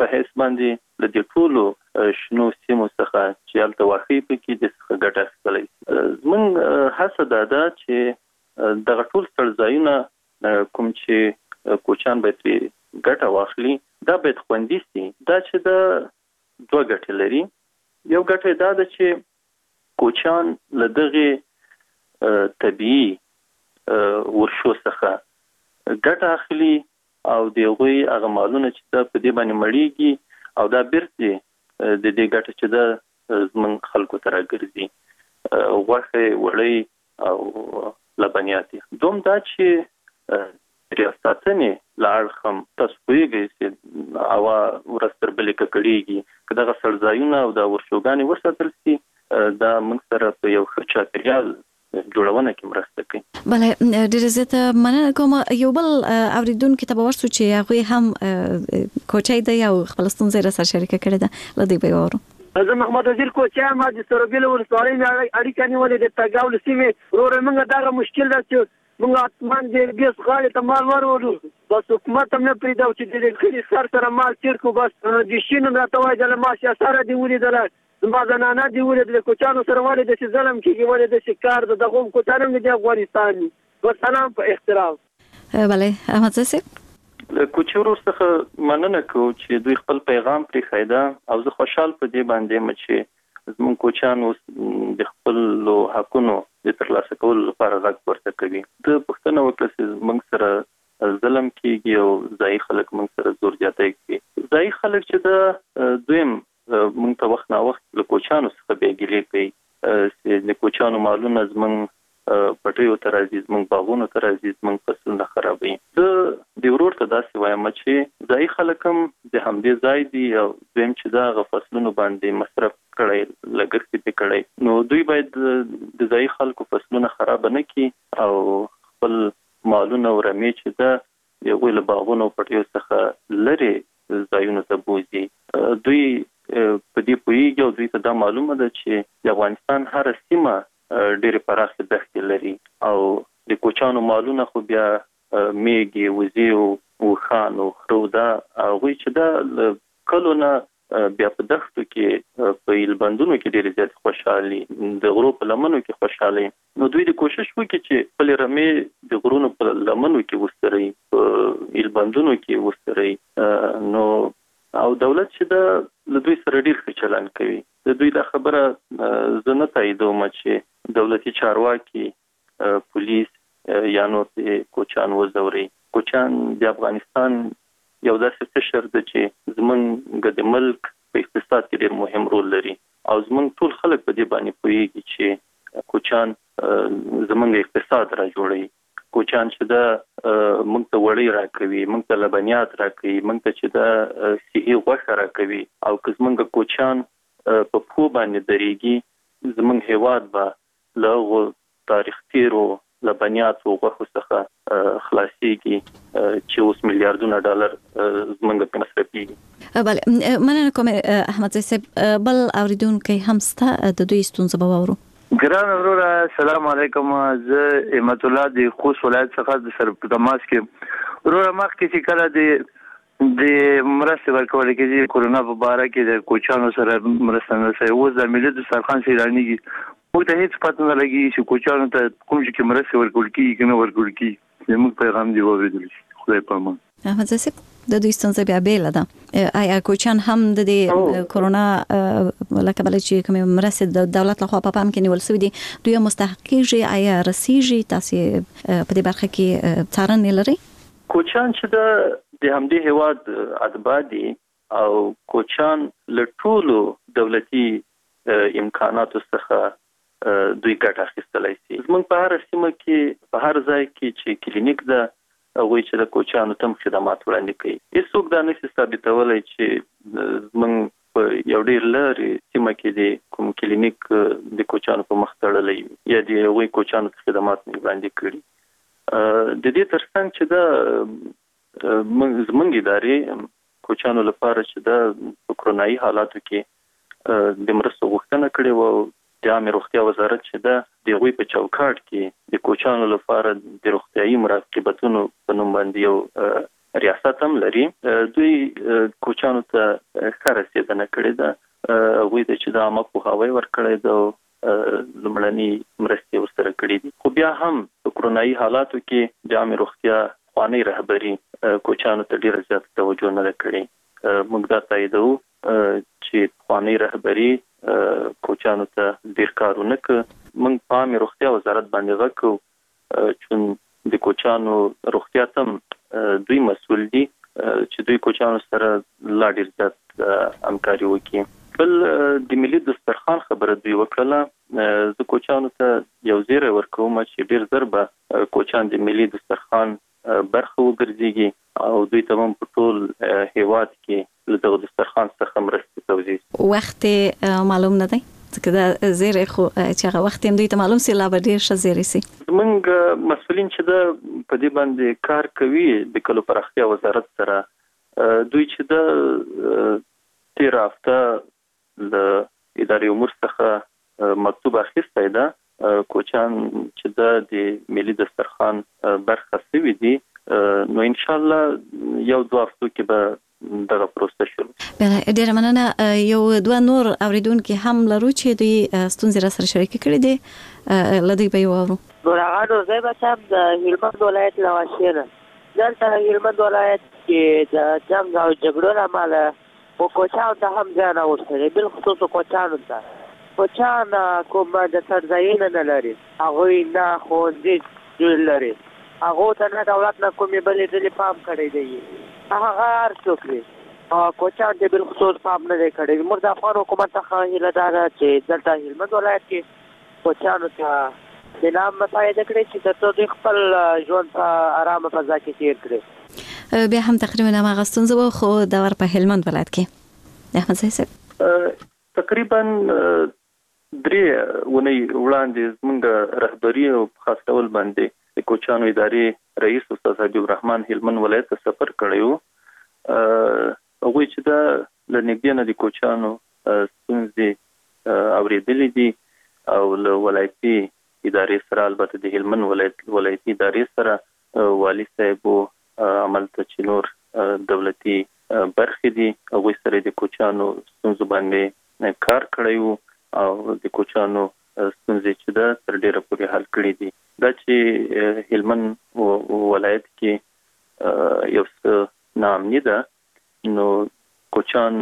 په حیث باندې له دې ټولو شنو سیمو څخه چې هلته واقع پکې د څخه ګټه اخیستلی زموږ هڅه دا ده چې دغه ټول ځایونه کوم چې کوچیان باید ګټه واخلي دا باید خوندي سي. دا چې د دوه ګټې لري. یو ګټه دا ده چې کوچیان له دغه طبيعي ورشو څخه ګټه اخلي او د هغوی هغه مالونه چې په دې باندې مړیږي او دا بیرته د دې ګټه چې د زموږ خلکو ته راګرځي غوښه وړۍ او لبنیات. دوم دا چې ریاستونه لاړخم تاسو پوهیږئ چې هوا ورستر بلې ککړیږي که دغه سړځایونه او د ورشوګانې وساتل شي دا موږ سره په یو ښه چاپیریال جوړونه کې مرسته کوي. بله ډېر زیاته مننه کوم. یو بل اوریدونکو ته به ورسو چې هغوی هم کوچی دی او خپل ستونزې را سره شریکه کړې ده له دې به وورو. زه محمد وزیر کوچی ما د سروبیل ولسوالۍ اړیکه نیولې د تګاو له سیمې وروره موږ دغه مشکل ده چې موږ اتمان د بیس غاړې ته مال ورولو بس حکومت هم نه پرېږدو چې د کلي سر سره مال تېر کړو. بس د شي نوم راته وایي ما سیاساره دې ولیدله زما زنانه دې ولیدله کوچیانو سره ولې داسې ظلم کېږي ولې داسې کار د دغو کوچیان هم د افغانستان دي. وسلام په احترام. بله احمد صاحب له کوچیانو څخه مننه کوم چې دوی خپل پیغام پرې ښایده او زه خوشحال په دې باندې یم چې زموږ کوچیان اوس د خپلو حقونو د ترلاسه کولو لپاره غږ پورته کوي. د پوښتنه وکړه چې موږ سره ظلم کېږي او ځایي خلک موږ سره زور زیاتی کوي. ځایي خلک چې د دویم موږ ته وخت نا وخت له کوچیانو څخه بېګیلې کوي چې د کوچیانو مالونه زموږ پټیو ته راځي زموږ باغونو ته راځي زموږ فصلونه خرابوي. زه د ورور ته داسې وایم چې ځایي خلک هم د همدې ځای دي او دویم چې د هغه فصلونو باندې مصرف کړی لګښت یې کړی نو دوی باید د ځایي خلکو فصلونه خراب نه کړي او خپل مالونه او رمې چې د هغوی له باغونو او پټیو څخه لرې ځایونو ته بوځي. دوی په دې پوهیږي او دوی ته دا معلومه ده چې د افغانستان هره سیمه ډېرې پراخې دښتې لري او د کوچیانو مالونه خو بیا میږي وزې او اوښان او خرو دا هغوی چې دا کلو نه بیا په دښتو کې په ایلبندونو کې ډېرې زیاتې خوشحالي د غرو په لمنو کې خوشحالي نو دوی د کوشش وکړي چې خپلې رمې د غرونو په لمنو کې وستروي په ایلبندونو کې وستروي نو او دولت چې د دوی سره ډېر ښه چلند کوي. د دوی دا خبره زه نه تاییدوم چې دولتي چارواکي پولیس یا نور د کوچیان وځوري. کوچیان د افغانستان یو داسې قشر ده چې زموږ د ملک په اقتصاد کې ډېر مهم رول لري او زموږ ټول خلک په دې باندې پوهیږي چې کوچیان زموږ اقتصاد را جوړوي. کوچیان چې دا موږ ته وړۍ راکوي موږ ته لبنیات راکوي موږ ته چې دا صحي غوښه راکوي او که زموږ کوچیان په پښو باندې درېږي زموږ هیواد به له هغو تاریخ تیرو لبنیاتو غوښو څخه خلاصېږي چې اوس میلیاردونه ډالر زموږ په مصرفېږي. بله مننه کوم احمد صاحب. بل اوریدونکی هم سته د دوی ستونزه به واورو. ګران وروره السلام علیکم. زه احمد الله د خوست ولایت څخه د سرپدماس کې وروره مخکې چې کله د مرستې ورکول کېږي کورونا په باره کې د کوچیانو سره مرسته نه شوې اوس د ملي دسترخوان سیلانیږي موږ ته هېڅ پته نه لګي چې کوچیانو ته کوم شي کې مرستې ورکول کېږي که نه ورکول کېږي. زموږ پیغام دې واورېدل شي. خدای په امان. احمد صاحب د دوی ستونزه بیا بیله ده. آیا کوچیان هم د دې کورونا له کبله چې کومې مرستې د دولت لخوا په پام کې نیول شوي دي دوی مستحق کېږي آیا رسیږي؟ تاسې په دې برخه کې څارنې لرئ؟ کوچیان چې د همدې هیواد اتباع دي او کوچیان له ټولو دولتي امکاناتو څخه دوی ګټه اخیستلی شي. زموږ په هر سیمه کې په هر ځای کې چې کلینیک ده هغوی چې د کوچیانو ته خدمات وړاندې کوي. هېڅوک دا نشي ثابتولی چې زموږ په یو ډېر لرې سیمه کې د کوم کلینیک د کوچیانو په مخ تړلی یا د هغوی کوچیانو ته خدمات نه وړاندې کړي. د دې ترڅنګ چې دا زموږ ادارې کوچیانو لپاره چې دا په کرونایي حالاتو کې د مرستو غوښتنه کړې وه د عامې روغتیا وزارت چې دا د هغوی په چوکاټ کې د کوچیانو لپاره د روغتیایي مراقبتونو په نوم باندې یو ریاست هم لري دوی کوچانو ته ښه رسېدنه کړې ده هغوی ته چې د عامه پوهاوی ورکړی ده لومړني مرستې ورسره کړې دي خو بیا هم په کرونایي حالاتو کې د عامې روغتیا پخوانۍ رهبري کوچانو ته ډېره زیاته توجه نه ده کړې موږ دا تاییدوو چې پخوانۍ رهبري کوچانو ته ډېر کار ونه کړ موږ په عامې روغتیا وزارت باندې غږ کوو چې د کوچانو روغتیا ته دوی مسؤل دي چې دوی کوچانو سره لا ډېر زیات همکاري وکړي بل د ملي دسترخوان خبره دوی وکړله زه کوچانو ته یو زیری ورکوم چې ډېر زر به کوچان د ملي دسترخوان برخه وګرځيږي او دوی ته هم په ټول هیواد کې له دغه دسترخوان څخه مرستې توزیع وخت معلوم نه دی ځکه دا زیری خو چې هغه وخت هم دوی ته معلوم سي لا به ډېر ښه زیری سي موږ مسؤلین چې د په دې باندې کار کوي د کلو پراختیا وزارت سره دوی چې د تیر هفته د اداري امور څخه مکتوب اخیستی ده کوچان چې د ملي دسترخوان برخه شوي دي نو ان شاء الله یو دوه هفتو کې به دغه پروسه شروع ډېره مننه یو دوه نور اوریدونکي هم لرو چې دوی ستونزې را سره شریکې کړې دي له دوی به یې واورو نورغانو زه بچم د هلمند ولایت له واشیر دلته هلمند ولایت کې د جنګ او جګړو له امله کوچانو ته هم زیان اوښتلی بالخصوص کوچانو ته کوچان کوم د سرځایونه نه لري هغوی نه ښوونځي جوړ لري هغو ته نه دولت نه کومې بلې ډلې پام کړی دی هغه هر څوک دی کوچان ته بالخصوص پام نه دی کړی موږ د افغان حکومت څخه هیله دا ده چې دلته هلمند ولایت کې کوچانو ته د نام متعهده کړي چې تر څو دوی خپل ژوند په ارامه فضا کې تیر کړي بیا هم تقریبا هغه ستونزه وه خو دا ور په هلمند ولایت کې احمد صاحب تقریبا 3 ونې وړاندې زموږ رهبري او خاص ډول باندې د کوچانو ادارې رئیس استاد حبیب الرحمن هلمند ولایت ته سفر کړی و هغوی چې د لنګدې نه د کوچانو ستونزې اورېدلې دي او له ولایتي ادارې سره البته د هلمند ولایتي ادارې سره والي صاحب عمل ته چې نور دولتي برخې دي هغوی سره د کوچانو ستونزو باندې کار کړی و او د کوچانو ستونزې چې ده تر ډېره پورې حل کړي دي دا چې هلمند ولایت کې یو څه ناامني ده نو کوچان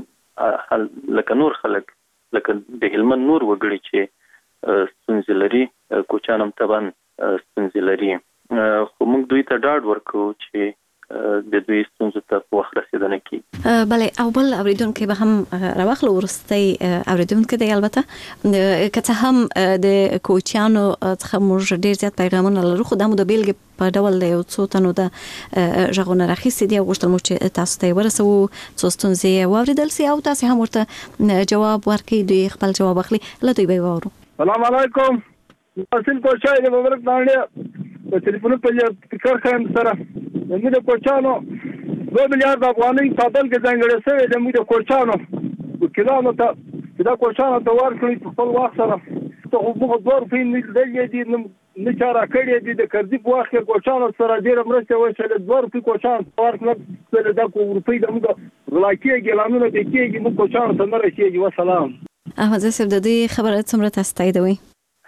لکه نور خلک لکه د هلمند نور وګړي چې ستونزې لري کوچان هم طبعا ستونزې لري خو موږ دوی ته ډاډ ورکوو چې د دوی ستونزو ته په وخت رسېدنه کوي بله او بل اوریدونکی به هم راوخلو وروستی اوریدونکی دی البته که څه هم د کوچیانو څخه موږ ډېر زیات پیغامونه لرو خو دا مو د بیلګې په ډول د یو څو تنو د غږونه راخیستي دي او غوښتل مو چې تاسو ته یې ورسوو څو ستونزې یې واورېدل سي او تاسې هم ورته جواب ورکړئ دوی خپل جواب اخلي له دوی به یې واورو السلام علیکم حاصل کوچای د مبارک باندې په ټلیفون په فکر خایم سره موږ د کوچانو 2 میلیارډ افغانۍ کابل کې ځانګړې شوې ده موږ د کوچانو وکیلانو ته دا کوچانو ته ورکړي په خپل وخت سره ته موږ 2 روپۍ نه دی دي نه چاره کړې دي د قرضې په وخت کې کوچانو سره ډېره مرسته وشوه 2 روپۍ کوچانو ورکړل دا روپۍ د موږ غلاکي ګلانونه د کېږي موږ کوچانو ته نه رسېږي وسلام احمد صاحب د دې خبره څومره تاسو تاییدوئ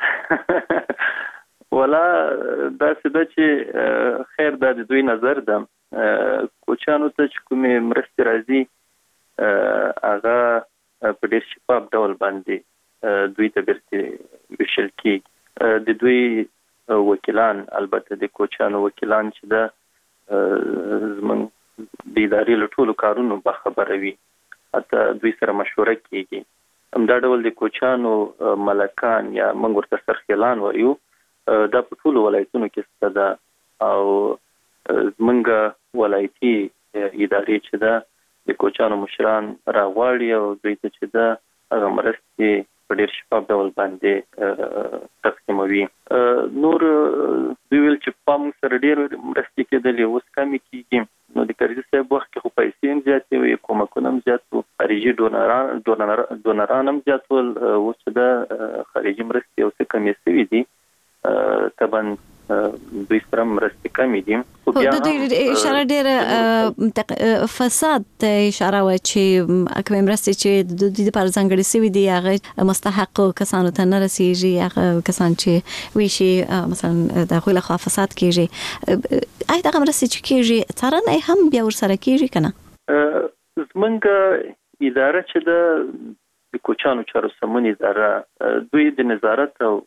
ولا دا څه ده چې خیر دا د دوی نظر ده کوچانو ته چې کومې مرستې راځي هغه په ډېر شفاف ډول باندې دوی ته بیرته ویشل کېږي د دوی وکیلان البته د کوچانو وکیلان چې ده زموږ د ادارې له ټولو کارونو باخبره وي حتی دوی سره مشوره کېږي همدا ډول د کوچانو ملکان یا موږ ورته سرخیلان وایو دا په ټولو ولایتونو کې شته ده او زموږ ولایتي ادارې چې ده د کوچانو مشران راغواړي او دوی ته چې ده هغه مرستې په ډېر شفاف ډول باندې تقسیموي نور دوی ویل چې په موږ سره ډېر مرستې کېدلې اوس کمې کېږي نو د کرزي صاحب وخت کې خو پیسې هم زیاتې وي کومکونه هم زیات وو خارجي ډونران هم زیات ول اوس چې ده خارجي مرستې یو څه کمې شوي دي طبعا دوی سره مرستې کمې دي. خو د دوی اشاره ډېره فساد ته اشاره وه چې کومې مرستې چې د دوی لپاره ځانګړې سوي دي هغه مستحقو کسانو ته نه رسیږي، هغه کسان چې ویشي مثلا د هغوی لخوا فساد کېږي. آیا دغه مرستې چې کېږي څارنه هم بیا ورسره کېږي که نه؟ زمونږ اداره چې د کوچیانو چارو سمون اداره دوی د نظارت او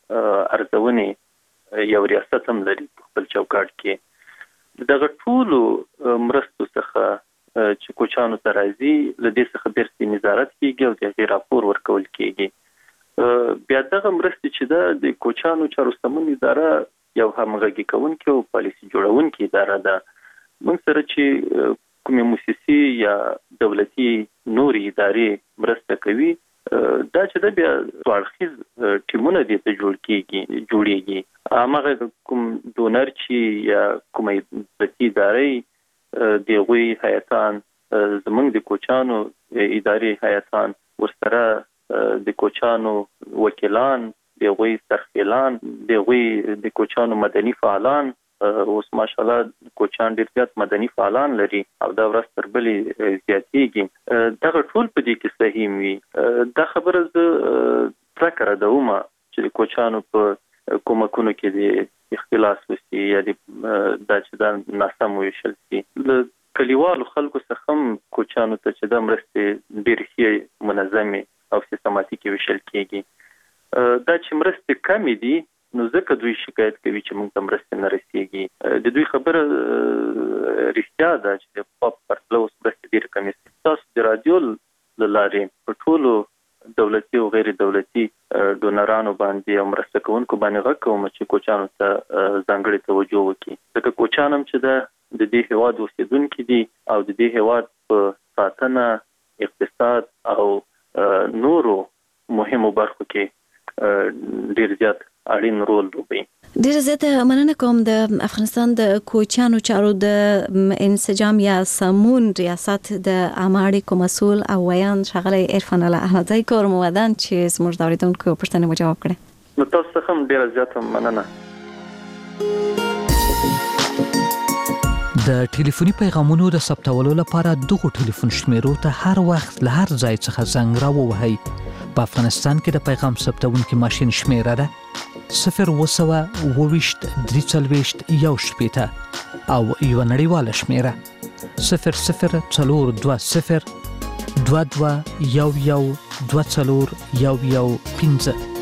ارزونې یو ریاست هم لري په خپل چوکاټ کې. دغه ټولو مرستو څخه چې کوچیانو ته راځي له دې څخه بیرته نظارت کیږي او د هغې راپور ورکول کیږي. بیا دغه مرستې چې ده د کوچیانو چارو سمون اداره یو همغږي کوونکې او پالیسي جوړونکې اداره ده. موږ سره چې کومې موسسې یا دولتي نورې ادارې مرسته کوي دا چې د بیا اړخیز ټیمونه دې ته جوړیږي. هماغه کوم ډونر چې یا کومه دولتي ادارې د هغوی هیاتان زموږ د کوچیانو ادارې هیاتان ورسره د کوچیانو وکیلان، د هغوی سرخیلان، د هغوی د کوچیانو مدني فعالان، اوس ماشاءالله کوچیان ډېر زیات مدني فعالان لري او دا ورځ تر بلې زیاتېږي. دغه ټول په دې کې سهیم وي. دا خبره زه پرکه ردومه چې د کوچیانو په کومکونو کې د اختلاس وشي یا دا چې دا ناسم وویشل شي. له کلیوالو خلکو څخه هم کوچیانو ته چې دا مرستې ډېرې ښې منظمې او سیستماتیکې ویشل کېږي. دا چې مرستې کمې دي نو ځکه دوی شکایت کوي چې موږ ته مرستې نه رسیږي. د دوی خبره رښتیا ده چې د پخوا په پرتله اوس مرستې ډېرې کمې دي. تاسو د رادیو له لارې په ټولو دولتي او غیر دولتي ډونرانو باندې او مرسته کوونکو باندې غږ کوم چې کوچیانو ته ځانګړې توجه وکړي، ځکه کوچیان هم چې د دې هېواد اوسېدونکي دي او د دې هېواد په ساتنه، اقتصاد او نورو مهمو برخو کې ډېر زیات اړین رول لوبوي. ډېر زیاته مننه کوم. د افغانستان د کوچیانو چارو د انسجام یا سمون ریاست د عامه اړیکو مسؤل او ویاند ښاغلی عرفان الله احمدزی کور مو ودان چې زموږ د اورېدونکو پوښتنې مو جواب کړې. نو تاسو څخه هم ډېره زیاته مننه. د ټلیفوني پیغامونو د ثبتولو لپاره دغو ټلیفون شمیرو ته هر وخت له هر ځای څخه زنګ راووهئ. په افغانستان کې د پیغام ثبتونکي ماشین شمیره ده 0202341 او یو نړیواله شمیره 00420221124015.